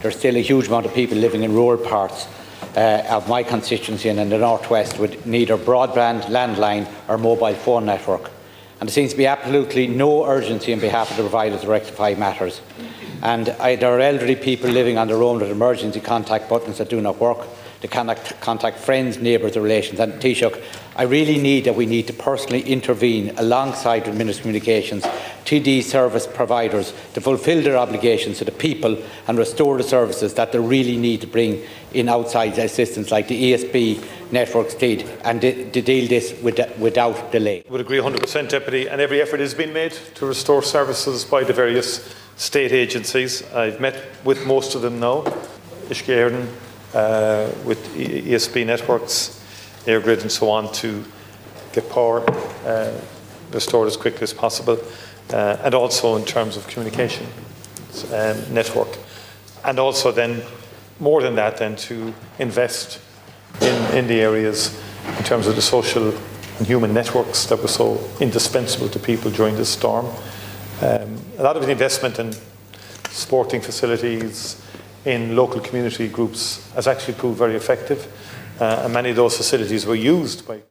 There's still a huge amount of people living in rural parts of my constituency and in the northwest with neither broadband, landline or mobile phone network. And there seems to be absolutely no urgency on behalf of the providers to rectify matters. And there are elderly people living on their own with emergency contact buttons that do not work. They cannot contact friends, neighbours or relations. And Taoiseach, I really we need to personally intervene alongside with Minister of Communications to these service providers to fulfil their obligations to the people and restore the services that they really need to bring in outside assistance like the ESB networks did, and to deal this without delay. I would agree 100%, Deputy, and every effort is being made to restore services by the various state agencies. I've met with most of them now, Ishkearn, with ESB networks, Airgrid and so on, to get power restored as quickly as possible, and also in terms of communication network, and also then more than that then to invest in the areas in terms of the social and human networks that were so indispensable to people during this storm. A lot of the investment in sporting facilities, in local community groups has actually proved very effective, and many of those facilities were used by